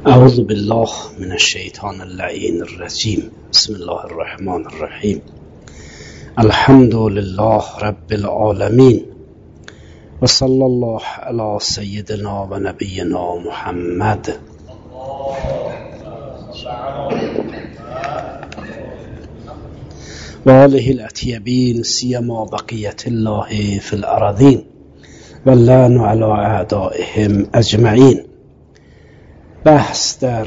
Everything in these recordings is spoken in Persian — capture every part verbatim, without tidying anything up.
اعوذ بالله من الشیطان اللعین الرجیم. بسم الله الرحمن الرحیم. الحمد لله رب العالمین و صلی الله علی سیدنا و نبینا محمد و آله الاطیبین سیما بقیت الله فی الارضین و اللعن علی اعدائهم اجمعین. بحث در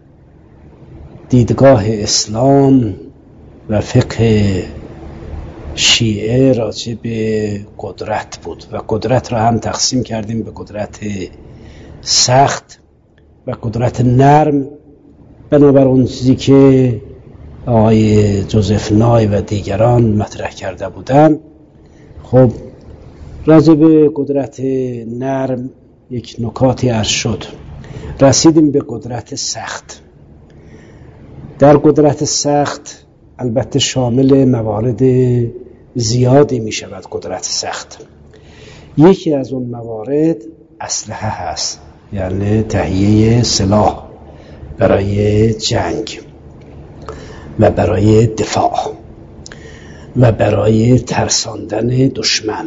دیدگاه اسلام و فقه شیعه راجع به قدرت بود و قدرت را هم تقسیم کردیم به قدرت سخت و قدرت نرم، بنابر اون چیزی که آقای جوزف نای و دیگران مطرح کرده بودند. خب راجع به قدرت نرم یک نکاتی عرض شد. رسیدیم به قدرت سخت. در قدرت سخت البته شامل موارد زیادی می شود. قدرت سخت یکی از اون موارد اسلحه هست، یعنی تهیه سلاح برای جنگ و برای دفاع و برای ترساندن دشمن.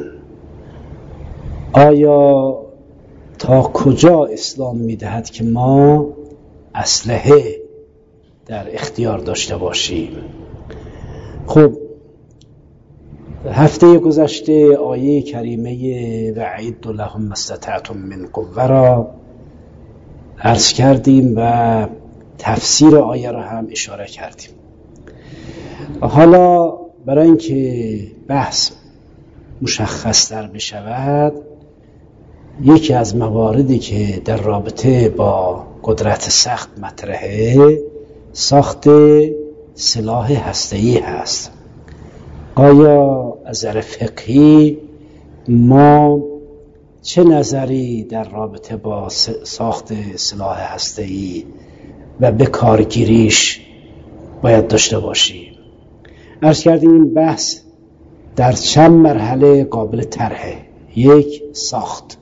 آیا تا کجا اسلام میدهد که ما اسلحه در اختیار داشته باشیم؟ خب هفته گذشته آیه کریمه وَأَعِدُّوا لَهُم مَّا اسْتَطَعْتُم مِّن قُوَّةٍ را عرض کردیم و تفسیر آیه را هم اشاره کردیم. حالا برای اینکه بحث مشخص‌تر بشود، یکی از مواردی که در رابطه با قدرت سخت مطرحه ساخت سلاح هسته‌ای هست. آیا از نظر فقهی ما چه نظری در رابطه با ساخت سلاح هسته‌ای و به کارگیریش باید داشته باشیم؟ عرض کردیم این بحث در چند مرحله قابل طرحه. یک، ساخت.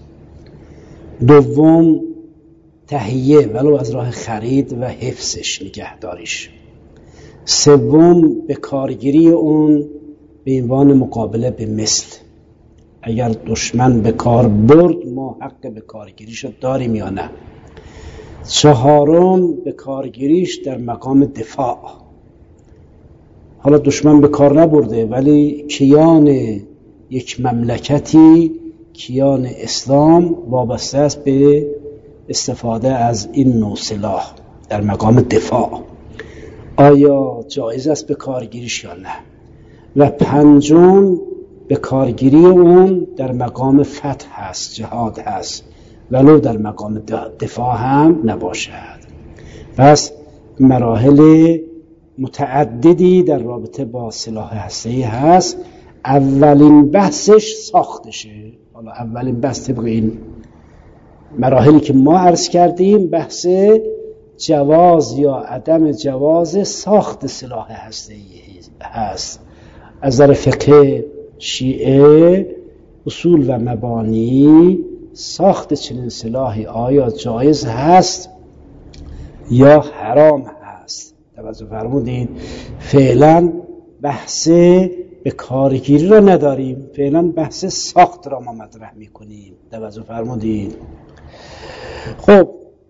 دوم، تهیه ولو از راه خرید و حفظش، نگهداریش. سوم، به کارگیری اون به عنوان مقابله به مثل. اگر دشمن به کار برد ما حق به کارگیریش داریم یا نه. چهارم، به کارگیریش در مقام دفاع. حالا دشمن به کار نبرده ولی کیان یک مملکتی، کیان اسلام وابسته است به استفاده از این نوع سلاح در مقام دفاع. آیا جایز است به کارگیریش یا نه؟ و پنجم، به کارگیری اون در مقام فتح هست، جهاد هست، ولو در مقام دفاع هم نباشد. پس مراحل متعددی در رابطه با سلاح هسته‌ای هست. اولین بحثش ساختشه. حالا اولین بحث طبق این مراحلی که ما عرض کردیم بحث جواز یا عدم جواز ساخت سلاح هسته‌ای هست. از نظر فقه شیعه اصول و مبانی ساخت چنین سلاحی آیا جایز هست یا حرام هست. توجه فرمودید؟ فعلا بحث به کارگیری را نداریم، فعلا بحث ساخت را ما مطرح میکنیم. توجه فرمودید؟ خب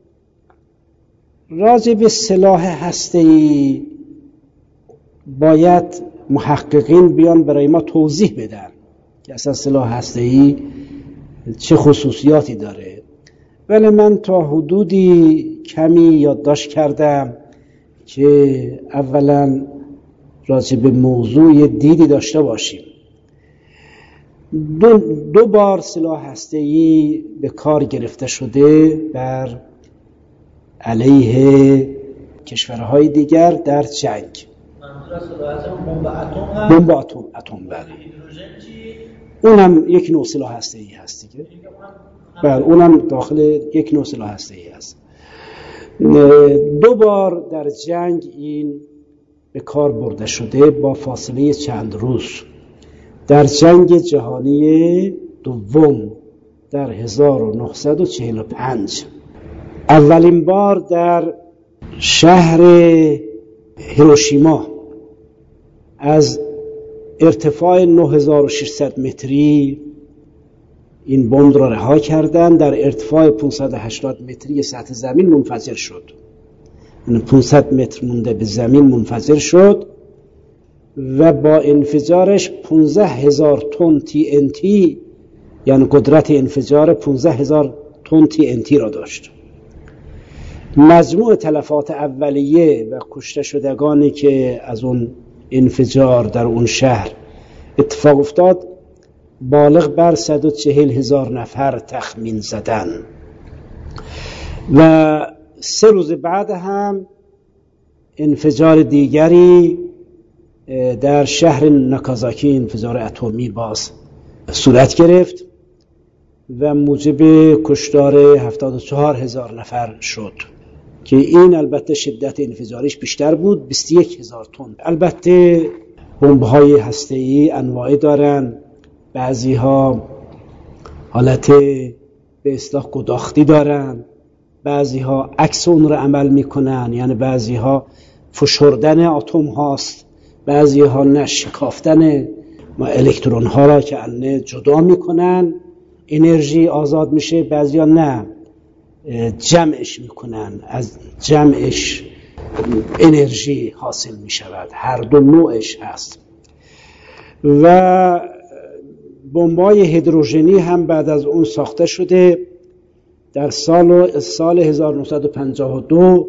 راجع به سلاح هسته‌ای باید محققین بیان برای ما توضیح بدن که اصلا سلاح هسته‌ای چه خصوصیاتی داره. ولی من تا حدودی کمی یادداشت کردم که اولا راجع به موضوع دیدی داشته باشیم. دو, دو بار سلاح هسته‌ای به کار گرفته شده بر علیه کشورهای دیگر در جنگ. بمب اتم اتم بله. اونم یک نوع سلاح هسته‌ای هست دیگه. بله اونم داخل یک نوع سلاح هسته‌ای هست. دو بار در جنگ این به کار برده شده با فاصله چند روز. در جنگ جهانی دوم در هزار و نهصد و چهل و پنج اولین بار در شهر هیروشیما از ارتفاع نه هزار و ششصد متری این بمب را رها کردند. در ارتفاع پانصد و هشتاد متری سطح زمین منفجر شد، یعنی پانصد متر مونده به زمین منفجر شد و با انفجارش پانزده هزار تن تی ان تی، یعنی قدرت انفجار پانزده هزار تن تی ان تی را داشت. مجموع تلفات اولیه و کشته شدگانی که از اون انفجار در اون شهر اتفاق افتاد بالغ بر صد و چهل هزار نفر تخمین زدن. و سه روز بعد هم انفجار دیگری در شهر ناکازاکی، انفجار اتمی باز صورت گرفت و موجب کشتار هفتاد و چهار هزار نفر شد که این البته شدت انفجارش بیشتر بود، بیست و یک هزار تن. البته بمب‌های هسته‌ای انواعی دارن، بعضی ها حالت به اصطلاح گداختی دارن، بعضی ها عکس اون رو عمل میکنن، یعنی بعضی ها فشردن اتم هاست، بعضی ها نه شکافتن الکترون ها را که انه جدا میکنن انرژی آزاد میشه، بعضی ها نه جمعش میکنن، از جمعش انرژی حاصل میشود. هر دو نوعش هست. و بمبای هیدروژنی هم بعد از اون ساخته شده. در سال سال هزار و نهصد و پنجاه و دو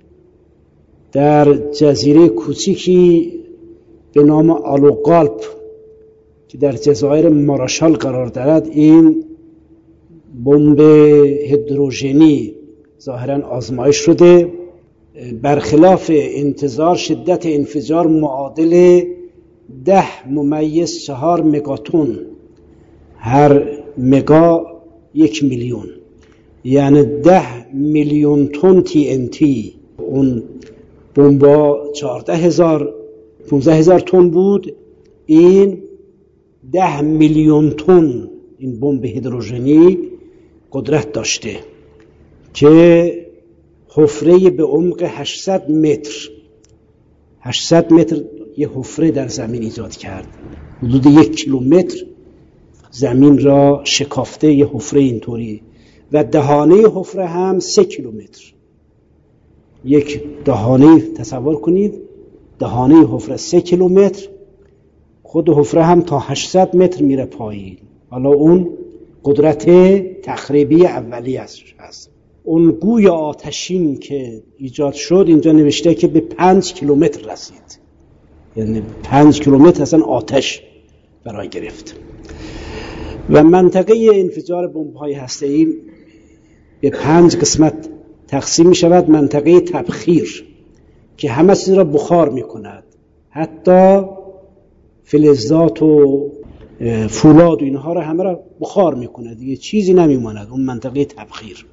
در جزیره کوچیکی به نام آلوقالپ که در جزایر مارشال قرار دارد این بمب هیدروژنی ظاهراً آزمایش شده. برخلاف انتظار شدت انفجار معادل ده ممیز چهار مگاتون، هر مگا یک میلیون، یعنی ده میلیون تن تی ان تی. اون بمبا چهارده هزار پانزده هزار تن بود، این ده میلیون تن این بمب هیدروژنی قدرت داشته که حفره به عمق هشتصد متر هشتصد متر یه حفره در زمین ایجاد کرد. حدود یک کیلومتر زمین را شکافته یه حفره اینطوری و دهانه حفره هم سه کیلومتر. یک دهانه تصور کنید، دهانه حفره سه کیلومتر، خود حفره هم تا هشتصد متر میره پایین. حالا اون قدرت تخریبی اولی هست. اون گوی آتشین که ایجاد شد اینجا نوشته که به پنج کیلومتر رسید، یعنی پنج کیلومتر اصلا آتش برای گرفت. و منطقه انفجار بمب‌های هسته‌ای به پنج قسمت تقسیم می شود. منطقه تبخیر که همه چیز را بخار می کند، حتی فلزات و فولاد و اینها را همه را بخار می کند، دیگه چیزی نمی ماند. اون منطقه تبخیر.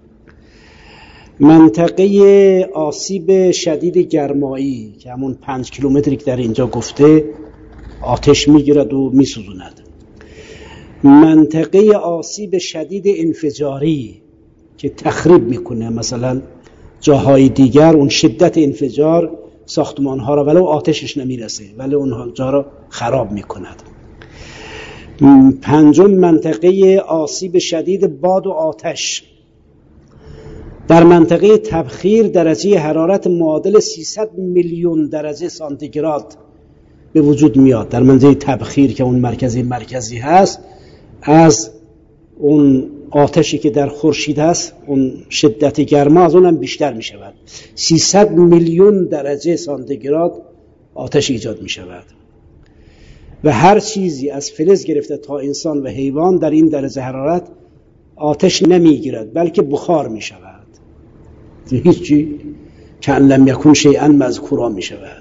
منطقه آسیب شدید گرمایی که همون پنج کیلومتری که در اینجا گفته آتش می گیرد و می سوزوند. منطقه آسیب شدید انفجاری که تخریب میکنه، مثلا جاهای دیگر اون شدت انفجار ساختمانها را ولو آتشش نمیرسه ولی اونها جا را خراب میکند. پنجم منطقه آسیب شدید باد و آتش. در منطقه تبخیر درجه حرارت معادل سیصد میلیون درجه سانتیگراد به وجود میاد. در منطقه تبخیر که اون مرکزی مرکزی هست، از اون آتشی که در خورشید هست اون شدت گرما از اونم بیشتر می شود. سیصد میلیون درجه سانتیگراد آتش ایجاد می شود و هر چیزی از فلز گرفته تا انسان و حیوان در این درجه حرارت آتش نمی گیرد بلکه بخار می شود. هیچی کأن لم یکن شیئا مذکورا می شود.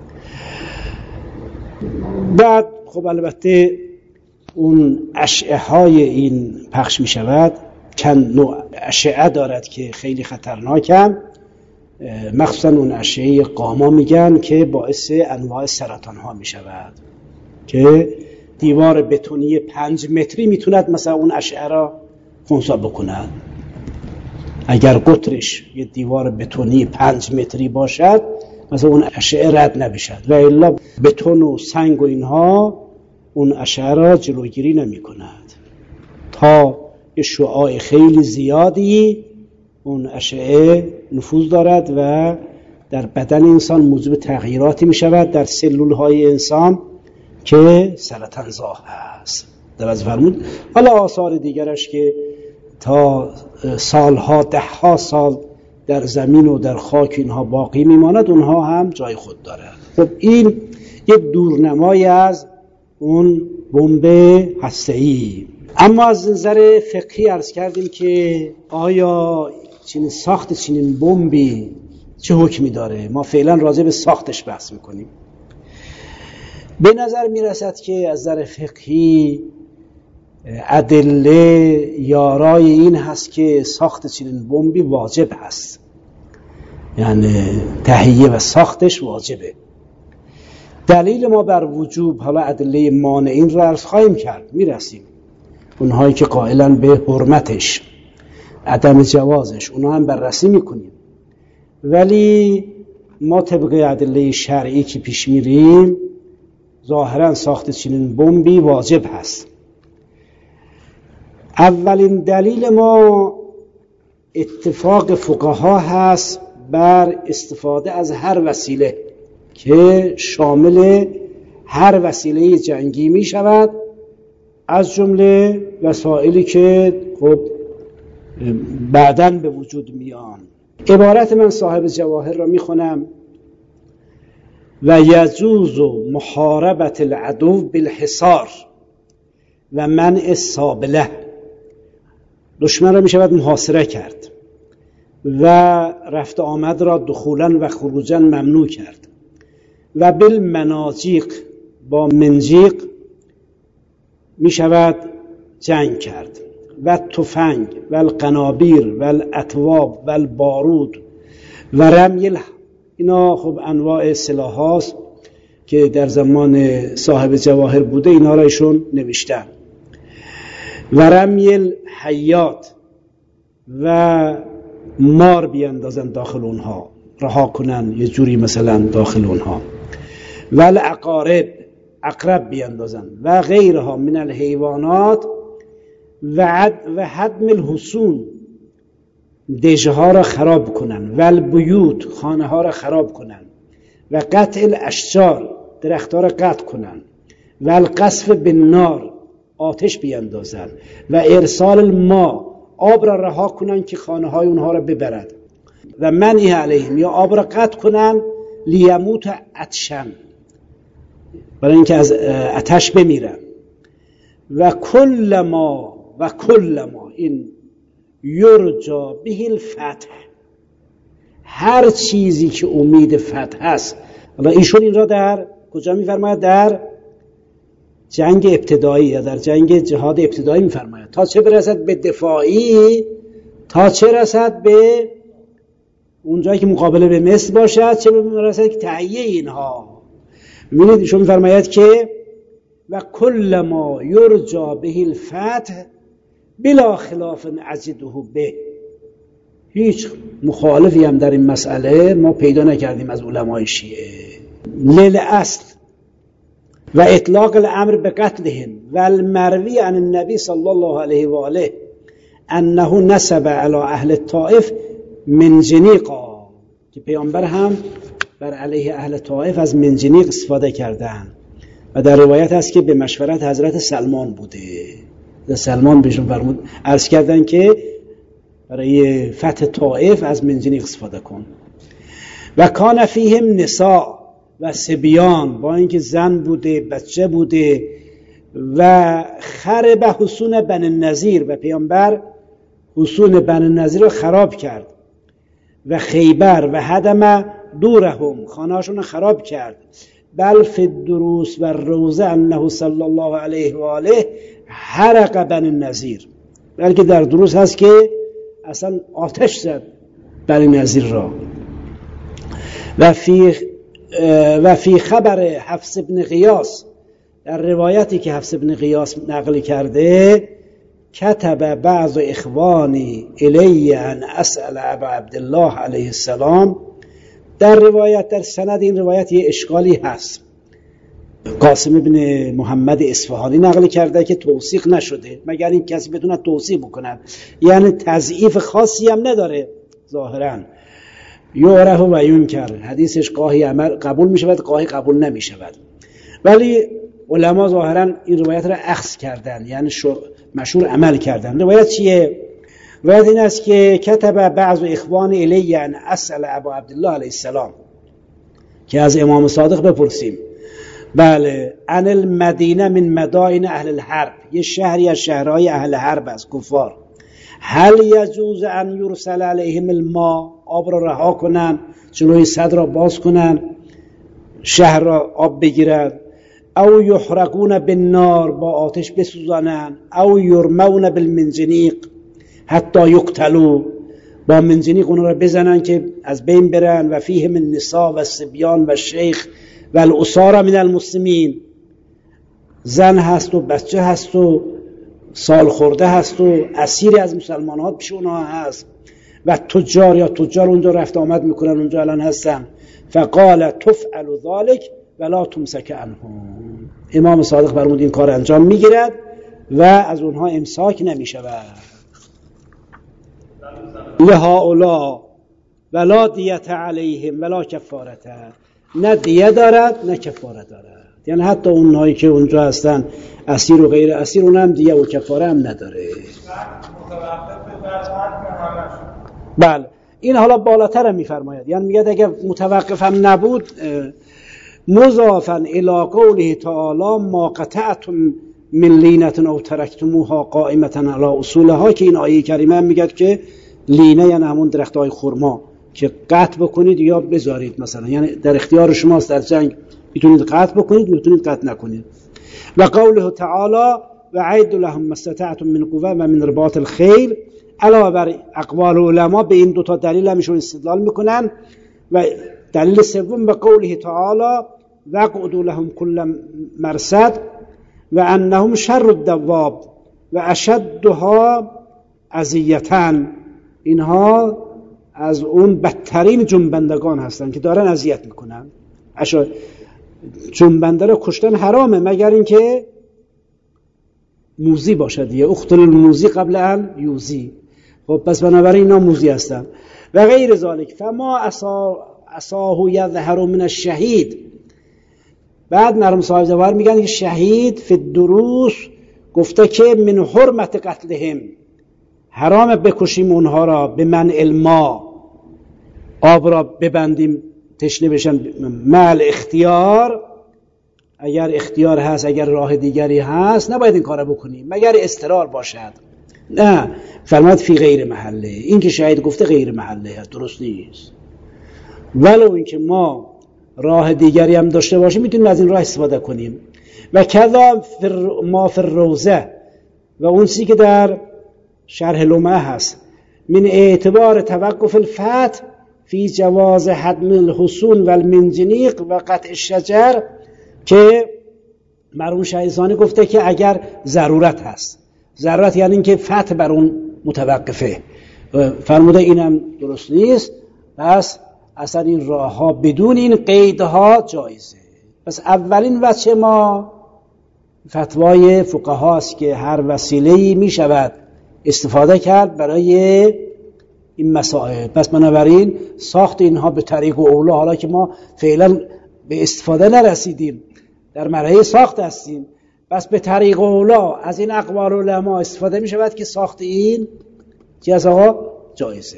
بعد خب البته اون اشعه های این پخش می شود. چند نوع اشعه دارد که خیلی خطرناکن، مخصوصا اون اشعه قاما میگن که باعث انواع سرطان ها می شود که دیوار بتونی پنج متری میتوند مثلا اون اشعه را خنثی بکند. اگر قطرش یه دیوار بتونی پنج متری باشد مثلا اون اشعه رد نمیشد و الا بتون و سنگ و اینها اون اشعه را جلوگیری نمی کند تا یه شعاع خیلی زیادی اون اشعه نفوذ دارد و در بدن انسان موجب تغییراتی می شود در سلول های انسان که سرطان زا هست. در از فرمود حالا آثار دیگرش که تا سالها ده ها سال در زمین و در خاک اینها باقی میماند اونها هم جای خود دارد. خب این یک دورنمای از اون بمب هسته‌ای. اما از نظر فقهی عرض کردیم که آیا چنین ساخت چنین بمبی چه حکمی داره؟ ما فعلا راجع به ساختش بحث میکنیم. به نظر میرسد که از نظر فقهی ادله یارای این هست که ساخت چنین بمبی واجب هست، یعنی تهیه و ساختش واجبه. دلیل ما بر وجوب، حالا ادله مانعین رو عرض خواهیم کرد، میرسیم اونهایی که قائلن به حرمتش، عدم جوازش، اونها هم بررسی میکنیم. ولی ما طبق ادله شرعی که پیش میریم ظاهرا ساخت چنین بمبی واجب هست. اولین دلیل ما اتفاق فقها هست بر استفاده از هر وسیله که شامل هر وسیله جنگی می شود، از جمله وسایلی که خب بعداً به وجود میان. عبارت من صاحب جواهر را می خونم: و یجوز محاربت العدو بالحصار و منع السابله. دشمن را می شود محاصره کرد و رفت آمد را دخولا و خروجا ممنوع کرد و بالمناجیق، با منجیق می شود جنگ کرد و تفنگ و القنابیر و الاطواب و البارود و رمی. اینا خب انواع سلاح هاست که در زمان صاحب جواهر بوده، اینا را ایشون نوشتن. و رمی الحیات، و مار بیاندازن داخل اونها، رها کنن یه جوری مثلا داخل اونها. و العقارب، عقرب بیاندازن و غیرها من الحیوانات. و عد و هدم الحصون، دژه ها را خراب کنن. و البیوت، خانه ها را خراب کنن. و قطع الاشجار، درخت ها را قطع کنن. و القذف بالنار، آتش بیاندازن. و ارسال الماء، آب را رها کنن که خانه های اونها را ببرد. و منع علیهم، یا آب را قطع کنن لیموت عطشن، برای اینکه از آتش بمیرن. و کل ما و کل ما این یرجا به الفتح، هر چیزی که امید فتح است. حالا ایشون این را در کجا میفرماید؟ در جنگ ابتدایی یا در جنگ جهاد ابتدایی میفرماید، تا چه برسد به دفاعی، تا چه رسد به اونجایی که مقابله به مصر باشد، چه برسد که تهیه اینها. میبینید ایشون میفرماید که و کل ما یرجا به الفتح بلا خلاف اجده به. هیچ مخالفی هم در این مسئله ما پیدا نکردیم از علمای شیعه. لیل اصل و اطلاق الامر به قتلهم و المروی عن النبی صلی الله علیه و آله انه نسب علی اهل الطائف منجنیقا، که پیامبر هم بر علیه اهل طائف از منجنیق استفاده کردن و در روایت هست که به مشورت حضرت سلمان بوده. سلمان بهشون فرمود، عرض کردن که برای فتح طائف از منجنیق استفاده کن. و کان فیهم نساء و صبیان، با اینکه زن بوده، بچه بوده. و خرب حصون بنی النضیر، و پیامبر حصون بنی النضیر رو خراب کرد. و خیبر و هدم دورهم، خانه‌هاشون رو خراب کرد. بل فی الدروس و روزه انه صلی الله علیه و آله حرق بنی النضیر، بلکه در دروس هست که اصلا آتش زد بنی النضیر را. و فی و فی خبر حفص بن غیاث، در روایتی که حفص بن غیاث نقل کرده، کتب بعض اخوانی الی ان اسأل ابا عبدالله علیه السلام. در روایت، در سند این روایت یه اشکالی هست. قاسم بن محمد اصفهانی نقل کرده که توثیق نشده، مگر این کسی بتونه توثیق بکنه، یعنی تضعیف خاصی هم نداره ظاهرا. یعرف و ینکر، حدیثش گاهی عمل قبول می شود گاهی قبول نمی شود، ولی علما ظاهرا این روایت را اخذ کردن، یعنی مشهور عمل کردن. روایت چیه؟ روایت این است که کتب بعض اخوان الی ان اسأل ابا عبدالله علیه السلام، که از امام صادق بپرسیم. بله، عن المدینه من مدائن اهل الحرب، یه شهری از شهرهای اهل حرب است، کفار. هل یجوز ان یرسل علیهم الماء، آب را رها کنن، جلوی صد را باز کنن، شهر را آب بگیرن، او یحرقون بالنار، با آتش بسوزانن، او یرمون بالمنجنیق حتی یقتلوا، با منجنیق اون را بزنن که از بین برن، و فیهم النساء و الصبیان و الشیخ و الاسارى من المسلمین، زن هست و بچه هست و سال خورده هست و اسیری از مسلمان ها پیش اونها هست، و تجار یا تجار اونجا رفت آمد میکنن، اونجا الان هستن. فقال تفعل ذلك ولا تمسك عنهم، امام صادق فرمود این کار انجام میگیرد و از اونها امساک نمیشود. لهؤلاء ولا دیت علیهم ولا کفارت، نه دیه دارد نه کفاره دارد، یعنی حتی اونهایی که اونجا هستن اسیر و غیر اسیر، اون هم دیه و کفاره هم نداره. بله، این حالا بالاتر میفرماید، یعنی میگه اگه متوقف هم نبود، مضافا الی قوله تعالی ما قطعتم من لینة او ترکتموها قائمة علی اصولها، که این آیه کریمه هم میگه که لینه یعنی همون درختای خرما که قطع بکنید یا بذارید، مثلا یعنی در اختیار شماست، در جنگ میتونید قطع بکنید میتونید قطع نکنید. و قوله تعالی و عید لهم ما استطعتم من قوة و من رباط الخیل، علاوه بر اقوال علما به این دوتا دلیل همیشون استدلال میکنن. و دلیل سوم به قوله تعالی وقعدوا لهم كل مرصد و انهم شر الدواب و اشدها اذیة، اینها از اون بدترین جنبندگان هستن که دارن اذیت میکنن. اشا جنبنده رو کشتن حرامه مگر اینکه موذی باشه دیگه، اقتل الموذی قبل ان یوذی. خب پس بنابراین اینا موذی هستن و غیر ذالک. فما عصاه یظهر من الشهید. بعد مرحوم صاحب جواهر میگن که شهید فی الدروس گفته که من حرمت قتلهم، حرام بکشیم اونها را، به من الماء، آب را ببندیم تشنه بشن، مال اختیار، اگر اختیار هست، اگر راه دیگری هست نباید این کار بکنیم مگر اضطرار باشد. نه، فرمود فی غیر محله، این که شهید گفته غیر محله هست، درست نیست. ولو اینکه ما راه دیگری هم داشته باشیم میتونیم از این راه استفاده کنیم. و کذا ما فی الروضه، و اون چیزی که در شرح لمعه هست، من اعتبار توقف الفتح فی جواز حدم الحصون و المنجنیق و قطع الشجر، که مرحوم شهیدسانی گفته که اگر ضرورت هست، ضرورت یعنی این که فتح بر اون متوقفه، فرموده اینم درست نیست. پس اصلا این راه ها بدون این قیدها جایزه. پس اولین وجه ما فتوای فقها است که هر وسیله‌ای می شود استفاده کرد برای این مسائل. پس بنابراین ساخت اینها به طریق و اولا، حالا که ما فعلا به استفاده نرسیدیم، در مرحله ساخت هستیم، پس به طریق و اولا از این اقوال علما استفاده می شود که ساخت این چی از آقا جایزه.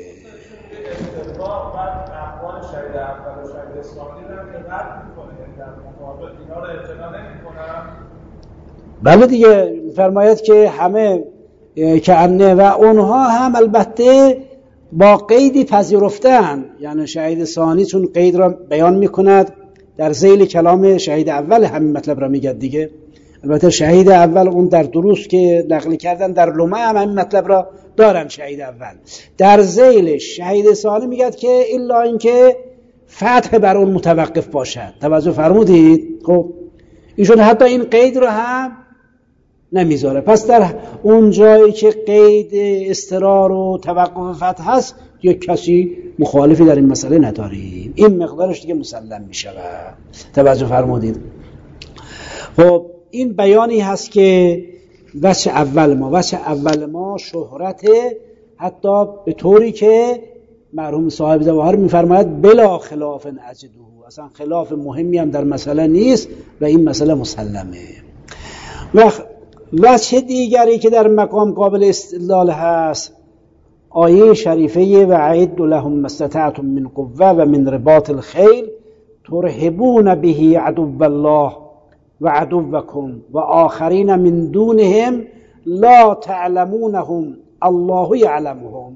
اتفاق بعد اقوال شهید اول و شهید ثانی رو که رد می‌کنه، در مقابل اینا رو اعتنا نمی‌کنن. بله دیگه، فرماید که همه که انه و اونها هم البته با قیدی پذیرفتن، یعنی شهید ثانی چون قید را بیان می‌کند در ذیل کلام شهید اول همین مطلب را میگه دیگه. البته شهید اول اون در دروس که نقل کردن در لمعه هم همین مطلب را دارن. شهید اول در ذیلش شهید ثانی میگه که الا اینکه فتح بر اون متوقف باشد. توجه فرمودید؟ خب ایشون حتی این قید رو هم نمیذاره. پس در اون جایی که قید اضطرار و توقف فتح هست یک کسی مخالفی در این مسئله نداریم، این مقدارش دیگه مسلم میشود. توجه فرمودید؟ خب این بیانی هست که وجه اول ما وجه اول ما شهرت، حتی به طوری که مرحوم صاحب جواهر میفرماید بلا خلاف اجده، اصلا خلاف مهمی هم در مسئله نیست و این مسئله مسلمه. و وجه دیگری که در مقام قابل استدلال هست آیه شریفه و اعدوا لهم ما استطعتم من قوة و من رباط الخیل ترهبون به عدو الله و عدوکم و آخرین من دونهم لا تعلمونهم الله یعلمهم.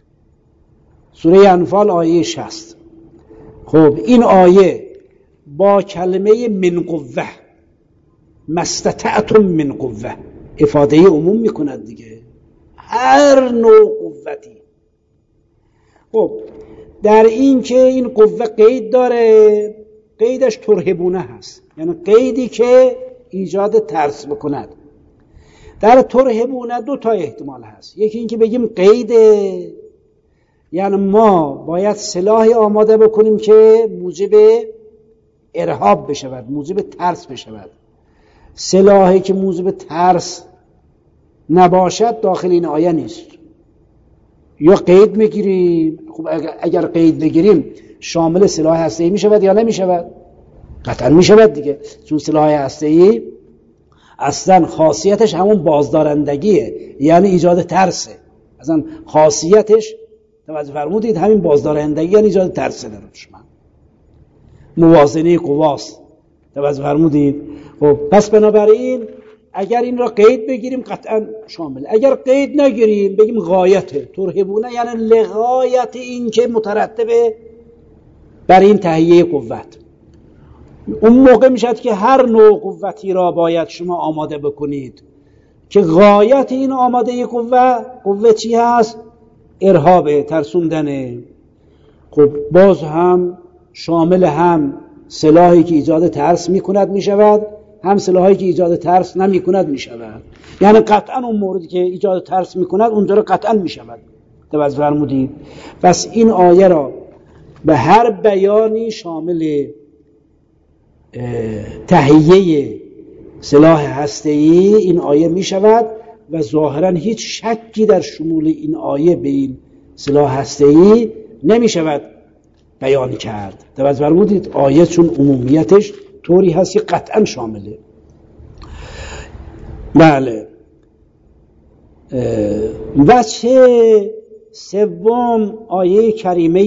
سوره انفال آیه شصت. خب این آیه با کلمه من قوه، ما استطعتم من قوه، افاده عموم میکند دیگه، هر نوع قوتی. خب در این که این قوه قید داره، قیدش ترهبونه هست، یعنی قیدی که ایجاد ترس بکند. در ترهبونه دو تا احتمال هست. یکی این که بگیم قیده، یعنی ما باید سلاحی آماده بکنیم که موجب ارهاب بشود، موجب ترس بشود. سلاحی که موجب ترس نباشد داخل این آیه نیست. یا قید میگیریم، خب اگر قید بگیریم شامل سلاح هسته‌ای میشود یا نمیشود؟ قطعا میشود دیگه، چون سلاح هسته‌ای اصلا خاصیتش همون بازدارندگیه، یعنی ایجاد ترسه. اصلا خاصیتش توجه فرمودید همین بازدارندگی یعنی ایجاد ترسه در دشمن، موازنه قواست. توجه فرمودید؟ خب پس بنابراین اگر این را قید بگیریم قطعا شامل، اگر قید نگیریم بگیم غایته، ترهبونه یعنی لغایت این که مترتبه بر این تهیه قوت. اون موقع میشد که هر نوع قوتی را باید شما آماده بکنید که غایت این آماده قوه قوه چی هست؟ ارهابه، ترسوندنه. خب باز هم شامل هم سلاحی که ایجاد ترس میکند میشود، هم سلاحی که ایجاد ترس نمیکند میشود. یعنی قطعا اون موردی که ایجاد ترس میکند اونجا رو قطعا میشود. توجه فرمودید؟ پس این آیه را به هر بیانی شامل تهیه سلاح هسته‌ای این آیه میشود و ظاهرا هیچ شکی در شمول این آیه به این سلاح هسته‌ای نمیشود بیان کرد. توجه فرمودید؟ آیه چون عمومیتش طوری هست که قطعا شامله. بله. وجه سوم آیه کریمه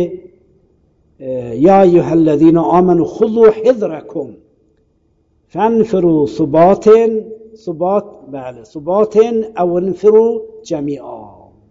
یا ایها الذین آمنوا خذوا حذرکم فانفروا ثبات ثبات بله ثبات او انفروا جمیعا.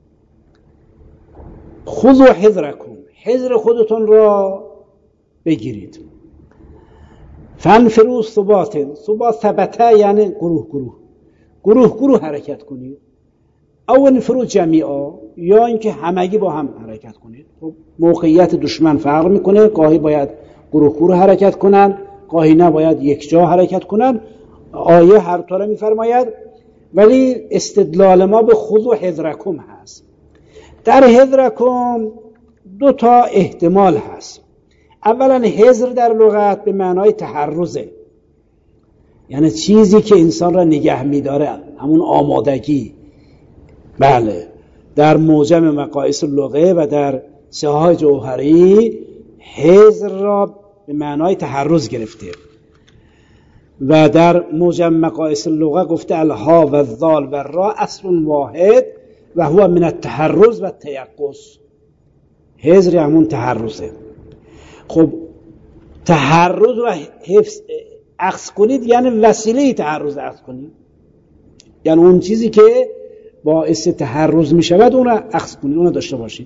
خذوا حذرکم، حذر خودتون را بگیرید. فانفروا ثبات، ثبات ثبته یعنی گروه گروه گروه گروه حرکت کنید. او انفروا جمیعا، یا اینکه همگی با هم حرکت کنید. خب موقعیت دشمن فرق میکنه، گاهی باید گروه گروه حرکت کنن، گاهی نباید یک جا حرکت کنن. آیه هر طوره میفرماید، ولی استدلال ما به خذوا حذرکم هست. در حذرکم دو تا احتمال هست. اولا حذر در لغت به معنای تحرزه، یعنی چیزی که انسان را نگه میداره، همون آمادگی. بله، در موجم مقایس اللغه و در سیاح جوهری حذر را به معنای تحرز گرفته و در موجم مقایس اللغه گفته الها و الذال و الراء اصل واحد و هو من التحرز و التیقظ. حذر همون تحرزه. خب تحرز را حفظ اخذ کنید یعنی وسیله تحرز اخذ کنید، یعنی اون چیزی که باعث تحرز می شود اون را اخذ کنید، اون را داشته باشید.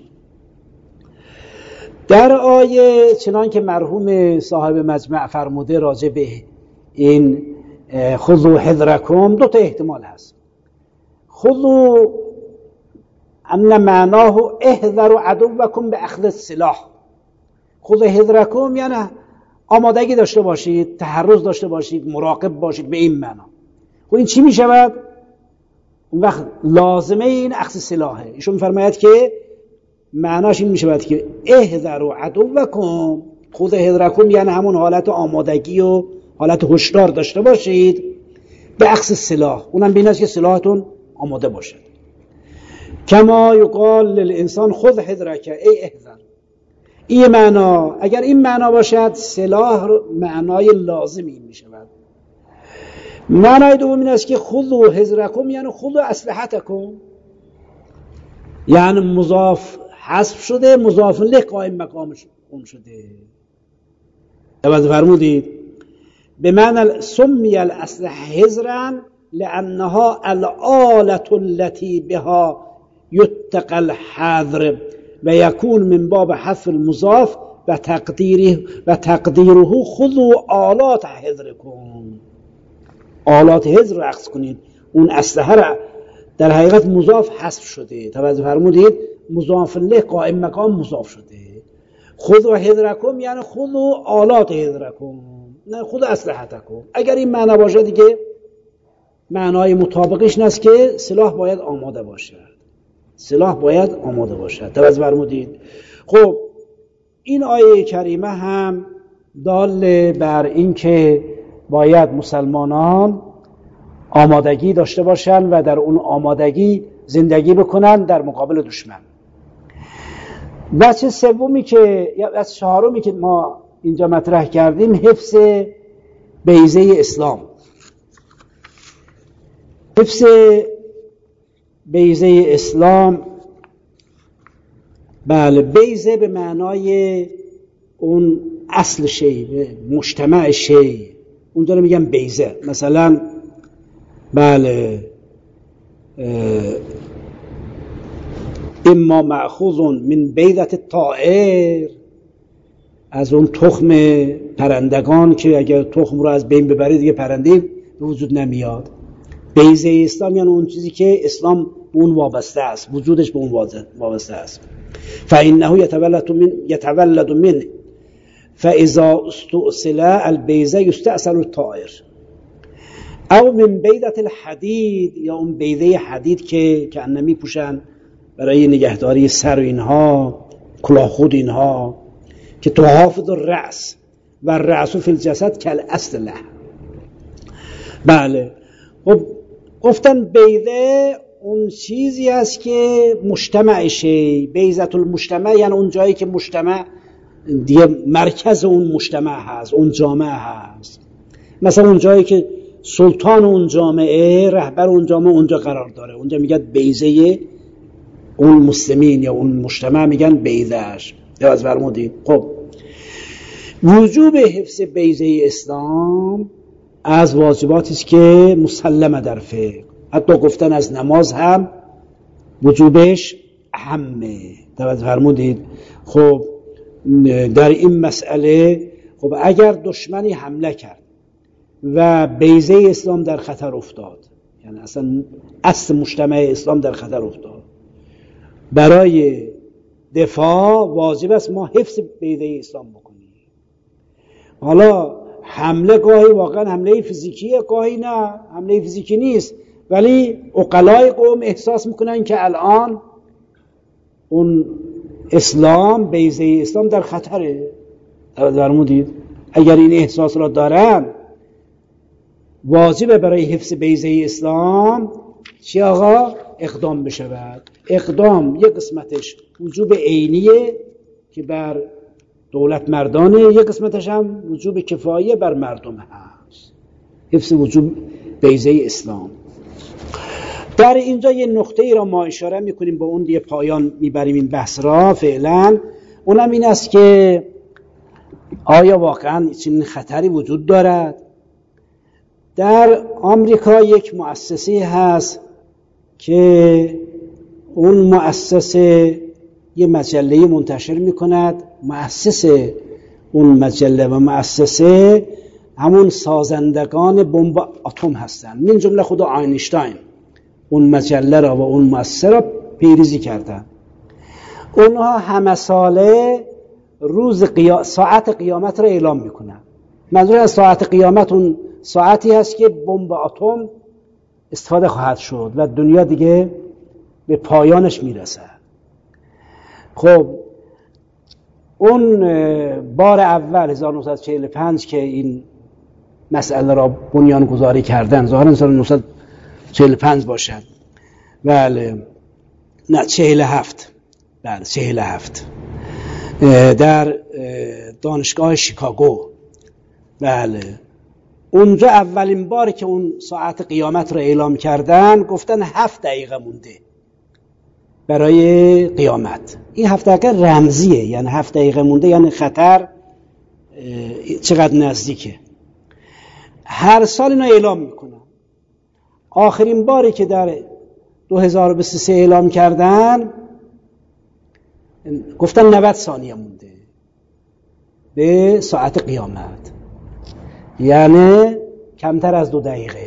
در آیه چنان که مرحوم صاحب مجمع فرموده راجع به این خذوا حذرکم دو تا احتمال هست. خذوا ان معناه احذروا عدوکم به اخذ السلاح. خذوا حذرکم یعنی آمادگی داشته باشید، تحرز داشته باشید، مراقب باشید، به این معنا. و این چی می شود؟ اون وقت لازمه این اخذ سلاحه. ایشون میفرماید که معناش این می شود که احذروا عدوکم، خود حذرکم یعنی همون حالت آمادگی و حالت هشدار داشته باشید به اخذ سلاح، اونم بین است که سلاحتون آماده باشد. کما یقال للانسان خذ حذرک، ای احذر. این معنا، اگر این معنا باشد سلاح معنای لازمی می شود. معنای دوم این است که خذوا حذرکم یعنی خذوا اسلحتکم، یعنی مضاف حذف شده، مضاف الیه قائم مقامش اون شده. توجه فرمودید؟ به معنی سمی الاسلحه حذرا لانها الآلة التي بها یتقى الحذر و یکون من باب حذف المضاف و تقدیره و تقدیره خذوا آلات حذرکم. آلات حذر رو اخذ کنید. اون اسلحه را در حقیقت مضاف حذف شده. توجه فرمودید؟ مضاف الیه قائم مقام مضاف شده. خذوا حذرکم یعنی خذوا آلات حذرکم، نه خذوا اسلحتکم. اگر این معنی باشه دیگه معنای مطابقش این است که سلاح باید آماده باشد، سلاح باید آماده باشد. توجه فرمودید؟ خب این آیه کریمه هم دال بر این که باید مسلمانان آمادگی داشته باشند و در اون آمادگی زندگی بکنن در مقابل دشمن. بچه سومی که یا از چهارمی که ما اینجا مطرح کردیم حفظ بیضه اسلام. حفظ بیضه اسلام، بله، بیضه به معنای اون اصل شی، مجتمع شی، اونجا رو میگن بیضه. مثلا بله اما مأخوذ من بیضة الطائر، از اون تخم پرندگان که اگر تخم رو از بین ببرید دیگه پرنده به وجود نمیاد. بیضه اسلام یعنی اون چیزی که اسلام به اون وابسته است، وجودش به اون وابسته است. فإنه يتولد من يتولد من فإذا استؤصل البيضة يستأصل الطائر او من بیضة الحدید، یا اون بیضه حدید که که انمی پوشن برای نگهداری سر و اینها، کلاه خود اینها، که تحافظ الرأس و الرأس فی الجسد کالاسلحه. بله، خب گفتن بیضه اون چیزی است که مجتمع شی، بیضة المجتمع یعنی اون جایی که مجتمع دیگه مرکز اون مجتمع هست، اون جامعه هست. مثلا اون جایی که سلطان اون جامعه، رهبر اون جامعه اونجا قرار داره، اونجا میگن بیضه اون مسلمین یا اون مجتمع میگن بیضه‌اش. از فرمودید؟ خب وجوب حفظ بیضه اسلام از واجباتی است که مسلمه در فقه. حتی گفتن از نماز هم وجوبش اهمه. توجه فرمودید؟ خب در این مسئله، خب اگر دشمنی حمله کرد و بیضه اسلام در خطر افتاد، یعنی اصلا اصل مجتمع اسلام در خطر افتاد، برای دفاع واجب است ما حفظ بیضه اسلام بکنیم. حالا حمله گاهی واقعا حمله فیزیکیه، گاهی نه حمله فیزیکی نیست، ولی عقلای قوم احساس میکنن که الان اون اسلام، بیضه اسلام در خطره. فرمودید؟ اگر این احساس را دارن واجبه برای حفظ بیضه اسلام چی آقا؟ اقدام بشود. اقدام یک قسمتش وجوب عینیه که بر دولت مردانه، یک قسمتش هم وجوب کفایه بر مردم هست، حفظ وجوب بیضه اسلام. در اینجا یه نقطه ای را ما اشاره میکنیم، با اون دیگه پایان میبریم این بحث را فعلا. اونم این است که آیا واقعا چنین خطری وجود دارد؟ در آمریکا یک مؤسسه هست که اون مؤسسه یه مجله منتشر میکند. مؤسسه اون مجله و مؤسسه همون سازندگان بمب اتم هستن، من جمله خود آینشتاین اون مجله را و اون مؤسسه را پیریزی کردن. اونها همه ساله روز قیا... ساعت قیامت را اعلام میکنن. منظور از ساعت قیامت اون ساعتی هست که بمب اتم استفاده خواهد شد و دنیا دیگه به پایانش میرسد. خب اون بار اول هزار و نهصد و چهل و پنج که این مسئله را بنیان گذاری کردن، ظاهرا هزار و نهصد و چهل و پنج باشد، بله نه چهل و هفت، بله چهل و هفت، در دانشگاه شیکاگو، بله اونجا اولین باری که اون ساعت قیامت را اعلام کردن گفتن هفت دقیقه مونده برای قیامت. این هفت دقیقه رمزیه، یعنی هفت دقیقه مونده یعنی خطر چقدر نزدیکه. هر سال اینا اعلام میکنن. آخرین باری که در دو هزار و بیست و سه اعلام کردن گفتن نود ثانیه مونده به ساعت قیامت، یعنی کمتر از دو دقیقه.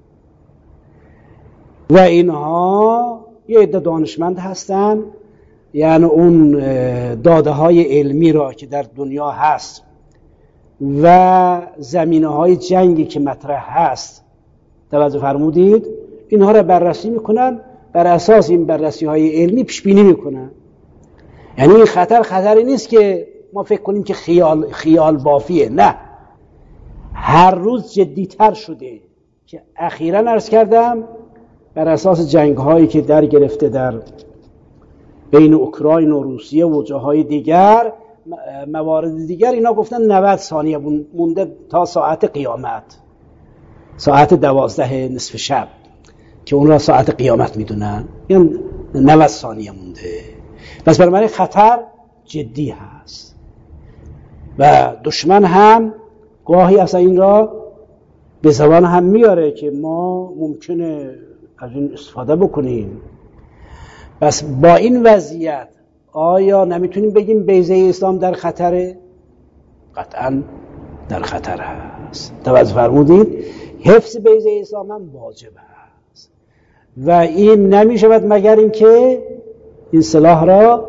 و اینها یه عده دانشمند هستن، یعنی اون داده های علمی را که در دنیا هست و زمینه های جنگی که مطرح هست توجه فرمودید، اینها را بررسی میکنن، بر اساس این بررسی های علمی پیش بینی میکنن. یعنی این خطر خطری نیست که ما فکر کنیم که خیال خیال بافیه، نه، هر روز جدیتر شده که اخیراً عرض کردم بر اساس جنگ هایی که در گرفته در بین اوکراین و روسیه و جاهای دیگر، موارد دیگر، اینا گفتن نود ثانیه مونده تا ساعت قیامت، ساعت دوازده نصف شب که اون را ساعت قیامت میدونن، یعنی نود ثانیه مونده. پس برای خطر جدی هست و دشمن هم گاهی اصلا این را به زبان هم میاره که ما ممکنه از این استفاده بکنیم. پس با این وضعیت آیا نمیتونیم بگیم بیضه اسلام در خطره؟ قطعا در خطر هست. توجه فرمودید؟ حفظ بیضه اسلام هم واجب هست و این نمیشود مگر اینکه این سلاح را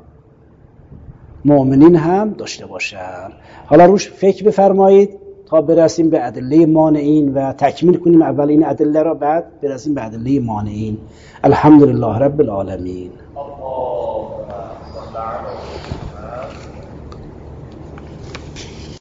مؤمنین هم داشته باشند. حالا روش فکر بفرمایید تا برسیم به ادله مانعین و تکمیل کنیم اول این ادله را، بعد برسیم به ادله مانعین. الحمدلله رب العالمین.